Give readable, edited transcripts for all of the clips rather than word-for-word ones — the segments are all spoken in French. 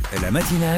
La matinale,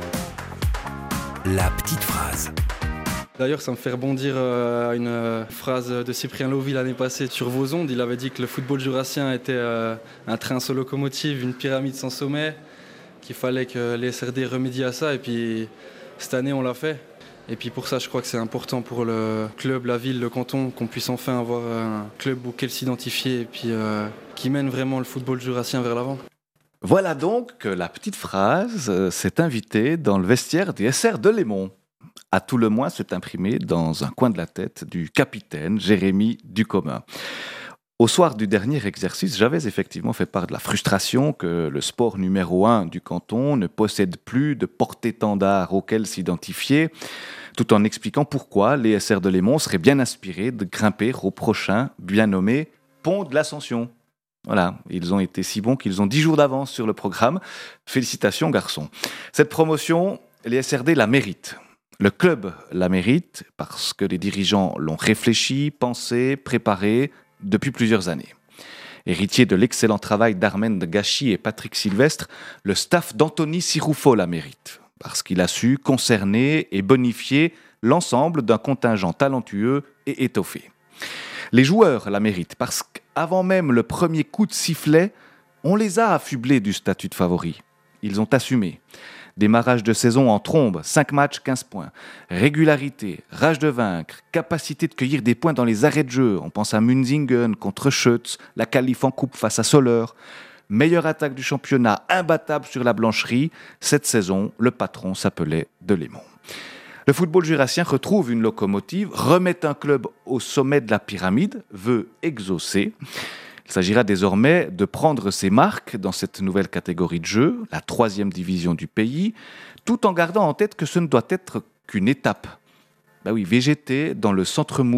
la petite phrase. D'ailleurs, ça me fait rebondir à une phrase de Cyprien Lovi l'année passée sur vos ondes. Il avait dit que le football jurassien était un train sans locomotive, une pyramide sans sommet, qu'il fallait que les SRD remédient à ça. Et puis, cette année, on l'a fait. Et puis pour ça, je crois que c'est important pour le club, la ville, le canton, qu'on puisse enfin avoir un club auquel s'identifier et puis qui mène vraiment le football jurassien vers l'avant. Voilà donc que la petite phrase s'est invitée dans le vestiaire des SR de Lémont. À tout le moins, s'est imprimé dans un coin de la tête du capitaine Jérémy Ducommun. Au soir du dernier exercice, j'avais effectivement fait part de la frustration que le sport numéro 1 du canton ne possède plus de porte-étendard auquel s'identifier, tout en expliquant pourquoi les SR de Lémont seraient bien inspirés de grimper au prochain, bien nommé Pont de l'Ascension. Voilà, ils ont été si bons qu'ils ont 10 jours d'avance sur le programme. Félicitations garçons. Cette promotion, les SRD la méritent. Le club la mérite parce que les dirigeants l'ont réfléchi, pensé, préparé depuis plusieurs années. Héritier de l'excellent travail d'Armen de Gachy et Patrick Sylvestre, le staff d'Anthony Siroufo la mérite parce qu'il a su concerner et bonifier l'ensemble d'un contingent talentueux et étoffé. Les joueurs la méritent parce qu'avant même le premier coup de sifflet, on les a affublés du statut de favori. Ils ont assumé. Démarrage de saison en trombe, 5 matchs, 15 points. Régularité, rage de vaincre, capacité de cueillir des points dans les arrêts de jeu. On pense à Munzingen contre Schütz, la qualif en coupe face à Soleure. Meilleure attaque du championnat, imbattable sur la blancherie. Cette saison, le patron s'appelait Delémont. Le football jurassien retrouve une locomotive, remet un club au sommet de la pyramide, veut exaucer. Il s'agira désormais de prendre ses marques dans cette nouvelle catégorie de jeu, la 3e division du pays, tout en gardant en tête que ce ne doit être qu'une étape. Végéter dans le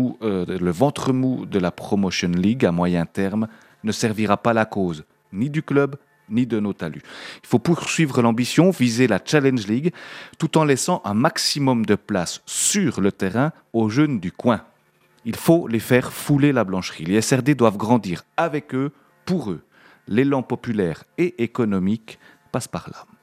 ventre mou de la Promotion League à moyen terme ne servira pas la cause, ni du club, ni de nos talus. Il faut poursuivre l'ambition, viser la Challenge League, tout en laissant un maximum de place sur le terrain aux jeunes du coin. Il faut les faire fouler la blancherie. Les SRD doivent grandir avec eux, pour eux. L'élan populaire et économique passe par là.